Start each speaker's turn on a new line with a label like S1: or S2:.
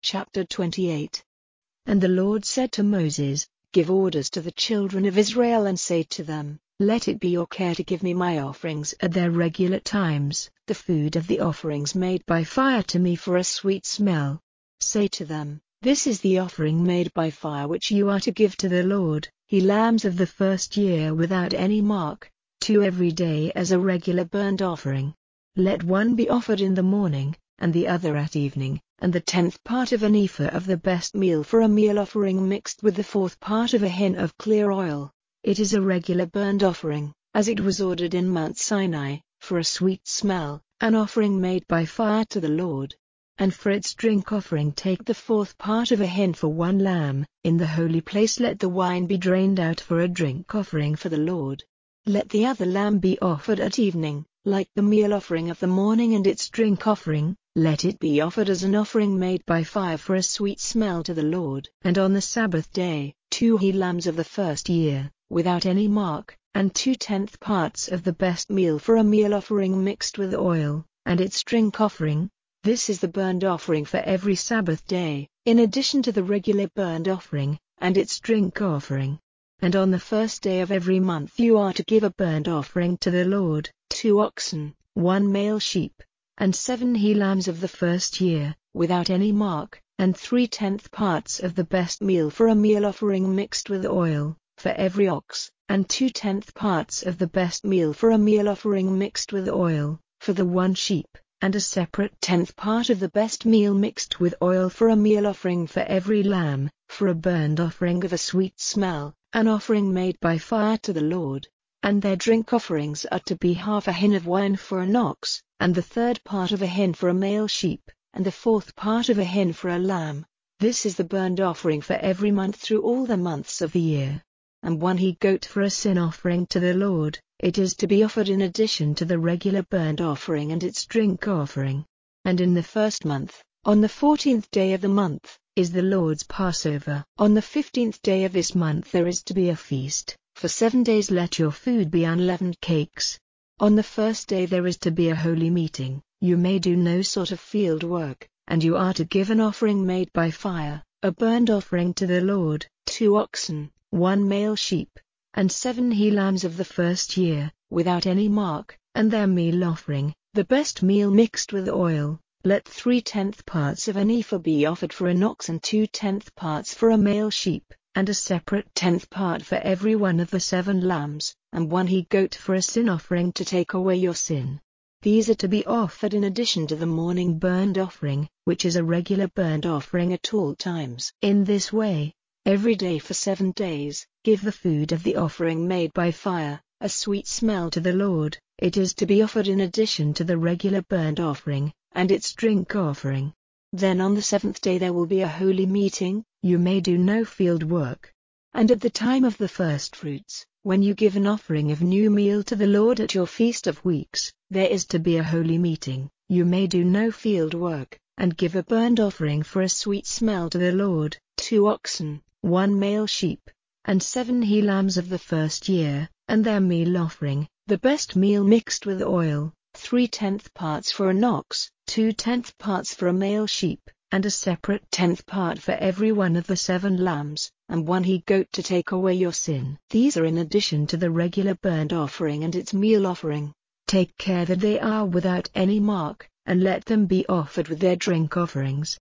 S1: Chapter 28. And the Lord said to Moses, Give orders to the children of Israel and say to them, Let it be your care to give me my offerings at their regular times, the food of the offerings made by fire to me for a sweet smell. Say to them, This is the offering made by fire which you are to give to the Lord, lambs of the first year without any mark, 2 every day as a regular burnt offering. Let one be offered in the morning, and the other at evening, and the 10th part of an ephah of the best meal for a meal offering mixed with the 4th part of a hin of clear oil. It is a regular burnt offering, as it was ordered in Mount Sinai, for a sweet smell, an offering made by fire to the Lord. And for its drink offering take the 4th part of a hin for 1 lamb. In the holy place let the wine be drained out for a drink offering for the Lord. Let the other lamb be offered at evening, like the meal offering of the morning and its drink offering. Let it be offered as an offering made by fire for a sweet smell to the Lord. And on the Sabbath day, 2 he-lambs of the first year, without any mark, and 2/10 parts of the best meal for a meal offering mixed with oil, and its drink offering. This is the burnt offering for every Sabbath day, in addition to the regular burnt offering, and its drink offering. And on the first day of every month you are to give a burnt offering to the Lord, 2 oxen, 1 male sheep, and 7 he-lambs of the first year, without any mark, and 3/10 parts of the best meal for a meal offering mixed with oil, for every ox, and 2/10 parts of the best meal for a meal offering mixed with oil, for the 1 sheep, and a separate 10th part of the best meal mixed with oil for a meal offering for every lamb, for a burnt offering of a sweet smell, an offering made by fire to the Lord. And their drink offerings are to be half a hin of wine for an ox, and the 3rd part of a hin for a male sheep, and the 4th part of a hin for a lamb. This is the burnt offering for every month through all the months of the year. And 1 he-goat for a sin offering to the Lord. It is to be offered in addition to the regular burnt offering and its drink offering. And in the first month, on the 14th day of the month, is the Lord's Passover. On the 15th day of this month there is to be a feast. For 7 days let your food be unleavened cakes. On the first day there is to be a holy meeting. You may do no sort of field work, and you are to give an offering made by fire, a burnt offering to the Lord, 2 oxen, 1 male sheep, and 7 he-lambs of the first year, without any mark, and their meal offering, the best meal mixed with oil. Let 3/10 parts of an ephah be offered for an ox and 2/10 parts for a male sheep, and a separate 10th part for every one of the 7 lambs, and 1 he-goat for a sin offering to take away your sin. These are to be offered in addition to the morning burnt offering, which is a regular burnt offering at all times. In this way, every day for 7 days, give the food of the offering made by fire, a sweet smell to the Lord. It is to be offered in addition to the regular burnt offering, and its drink offering. Then on the 7th day there will be a holy meeting. You may do no field work. And at the time of the first fruits, when you give an offering of new meal to the Lord at your Feast of Weeks, there is to be a holy meeting. You may do no field work, and give a burnt offering for a sweet smell to the Lord, 2 oxen, 1 male sheep, and 7 he-lambs of the first year, and their meal offering, the best meal mixed with oil, 3/10 parts for an ox, 2/10 parts for a male sheep, and a separate 10th part for every one of the 7 lambs, and 1 he-goat to take away your sin. These are in addition to the regular burnt offering and its meal offering. Take care that they are without any mark, and let them be offered with their drink offerings.